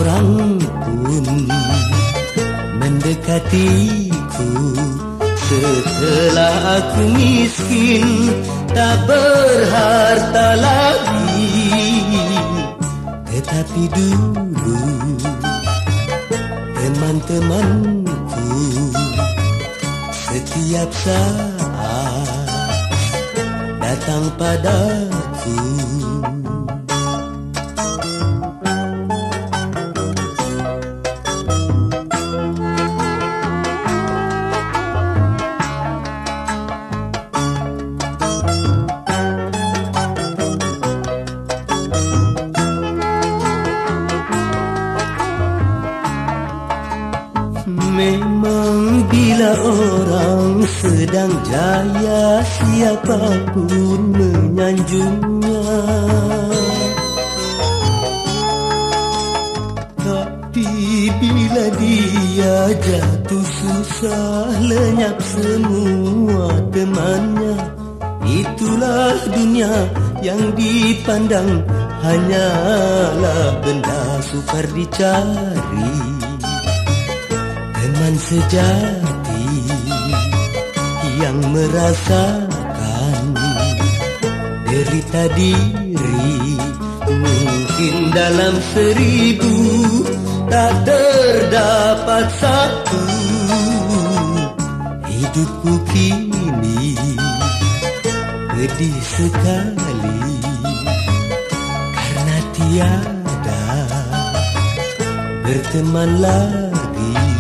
orang pun mendekatiku. Setelah aku miskin, tak berharta lagi, tetapi dulu teman-temanku setiap saat datang padaku. Memang bila orang sedang jaya, siapapun menyanjungnya. Tapi bila dia jatuh susah, lenyap semua temannya. Itulah dunia yang dipandang hanyalah benda sukar dicari. Teman sejati yang merasakan derita diri, mungkin dalam 1000 tak terdapat satu. Hidupku kini pedih sekali karena tiada berteman lagi.